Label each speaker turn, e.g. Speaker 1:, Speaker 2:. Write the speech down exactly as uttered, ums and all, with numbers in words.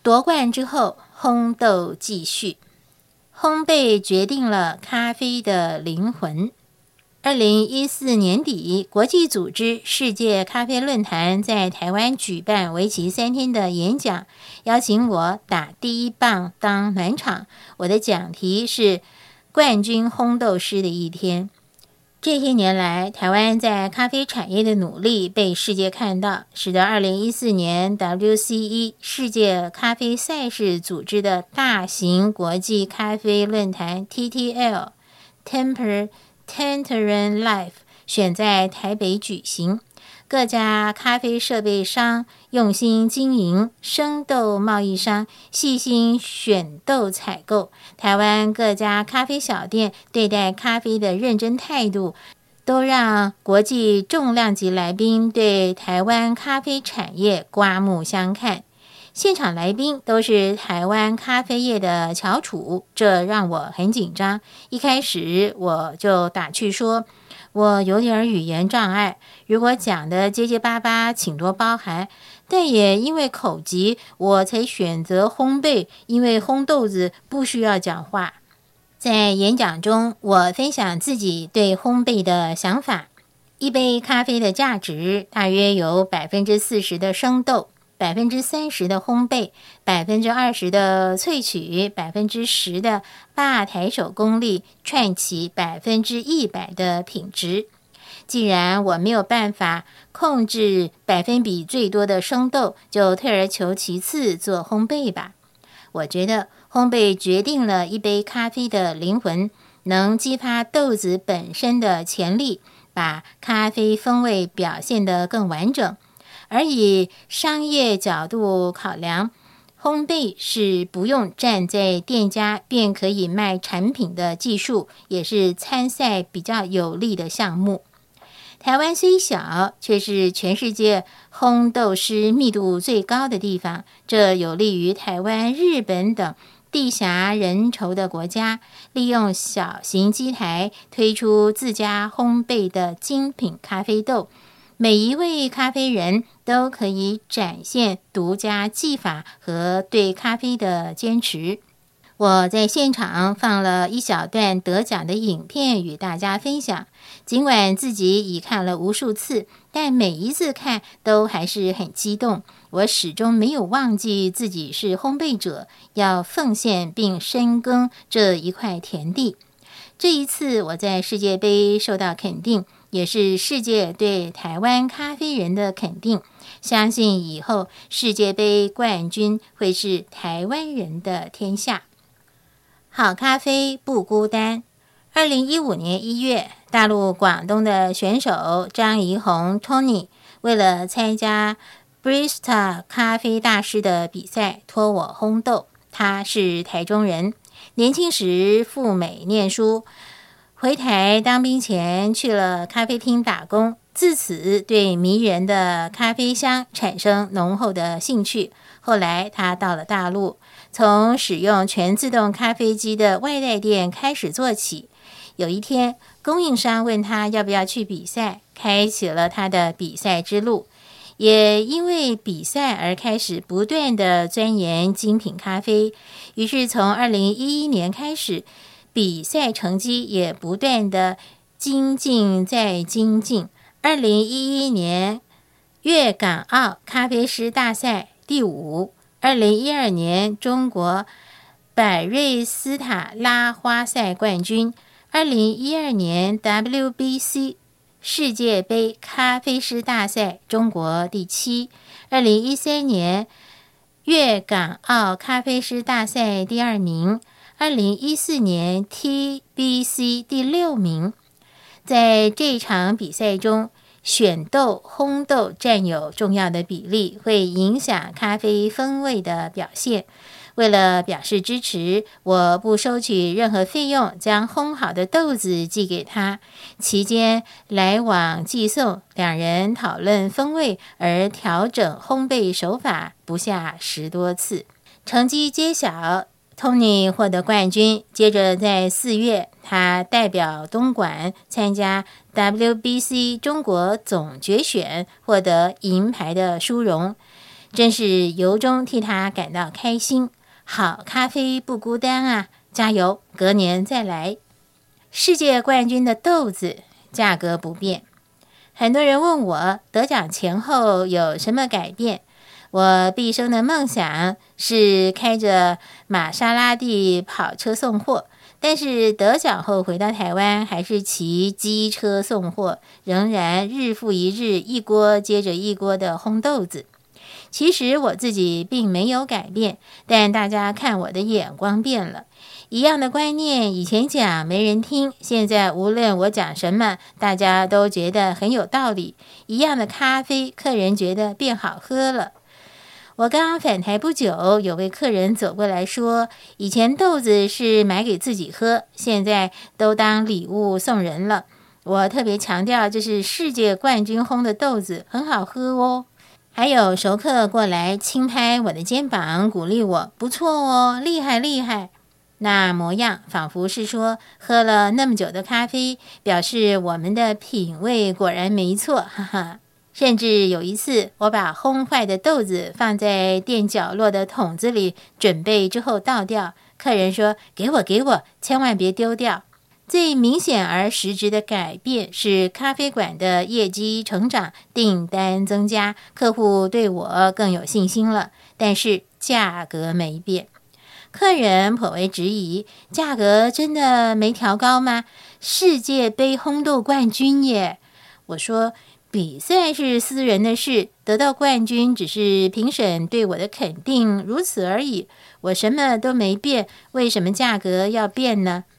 Speaker 1: 夺冠之后，烘豆继续。烘焙决定了咖啡的灵魂。二零一四年底，国际组织世界咖啡论坛在台湾举办为期三天的演讲，邀请我打第一棒当暖场。我的讲题是冠军烘豆师的一天。这些年来，台湾在咖啡产业的努力被世界看到，使得二零一四年 W C E 世界咖啡赛事组织的大型国际咖啡论坛 T T L Temper Tantarin Life 选在台北举行，各家咖啡设备商用心经营，生豆贸易商细心选豆采购，台湾各家咖啡小店对待咖啡的认真态度，都让国际重量级来宾对台湾咖啡产业刮目相看。现场来宾都是台湾咖啡业的翘楚，这让我很紧张。一开始我就打趣说，我有点语言障碍，如果讲的结结巴巴，请多包涵。但也因为口疾，我才选择烘焙，因为烘豆子不需要讲话。在演讲中，我分享自己对烘焙的想法。一杯咖啡的价值大约有百分之四十的生豆，百分之三十的烘焙，百分之二十的萃取，百分之十的吧台手工力，串起百分之一百的品质。既然我没有办法控制百分比最多的生豆，就退而求其次做烘焙吧。我觉得烘焙决定了一杯咖啡的灵魂，能激发豆子本身的潜力，把咖啡风味表现得更完整。而以商业角度考量，烘焙是不用站在店家便可以卖产品的技术，也是参赛比较有利的项目。台湾虽小，却是全世界烘豆师密度最高的地方，这有利于台湾、日本等地狭人稠的国家，利用小型机台推出自家烘焙的精品咖啡豆。每一位咖啡人都可以展现独家技法和对咖啡的坚持。我在现场放了一小段得奖的影片与大家分享，尽管自己已看了无数次，但每一次看都还是很激动。我始终没有忘记自己是烘焙者，要奉献并深耕这一块田地。这一次我在世界杯受到肯定，也是世界对台湾咖啡人的肯定。相信以后世界杯冠军会是台湾人的天下。好咖啡不孤单。二零一五年一月，大陆广东的选手张怡红 Tony 为了参加 Barista 咖啡大师的比赛，托我烘豆。他是台中人，年轻时赴美念书，回台当兵前去了咖啡厅打工，自此对迷人的咖啡香产生浓厚的兴趣。后来他到了大陆，从使用全自动咖啡机的外带店开始做起。有一天，供应商问他要不要去比赛，开启了他的比赛之路。也因为比赛而开始不断的钻研精品咖啡，于是从二零一一年开始，比赛成绩也不断的精进再精进。二零一一年粤港澳咖啡师大赛第五，二零一二年中国百瑞斯塔拉花赛冠军，二零一二年 W B C 世界杯咖啡师大赛中国第七，二零一三年粤港澳咖啡师大赛第二名，二零一四年 T B C 第六名。在这场比赛中，选豆、烘豆占有重要的比例，会影响咖啡风味的表现。为了表示支持，我不收取任何费用，将烘好的豆子寄给他。期间来往寄送，两人讨论风味而调整烘焙手法不下十多次。成绩揭晓，Tony 获得冠军。接着在四月，他代表东莞参加 W B C 中国总决选，获得银牌的殊荣。 真是由衷替他感到开心。好咖啡不孤单啊，加油，隔年再来。世界冠军的豆子价格不变。很多人问我得奖前后有什么改变，我毕生的梦想是开着玛莎拉蒂跑车送货，但是得奖后回到台湾还是骑机车送货，仍然日复一日，一锅接着一锅的烘豆子。其实我自己并没有改变，但大家看我的眼光变了。一样的观念，以前讲没人听，现在无论我讲什么，大家都觉得很有道理。一样的咖啡，客人觉得变好喝了。我刚返台不久，有位客人走过来说，以前豆子是买给自己喝，现在都当礼物送人了。我特别强调，这是世界冠军烘的豆子，很好喝哦。还有熟客过来轻拍我的肩膀，鼓励我，不错哦，厉害厉害。那模样仿佛是说，喝了那么久的咖啡，表示我们的品味果然没错，哈哈。甚至有一次，我把烘坏的豆子放在店角落的桶子里，准备之后倒掉。客人说：“给我，给我，千万别丢掉。”最明显而实质的改变是咖啡馆的业绩成长，订单增加，客户对我更有信心了。但是价格没变。客人颇为质疑，价格真的没调高吗？世界杯烘豆冠军耶！我说，比赛是私人的事，得到冠军只是评审对我的肯定，如此而已。我什么都没变，为什么价格要变呢？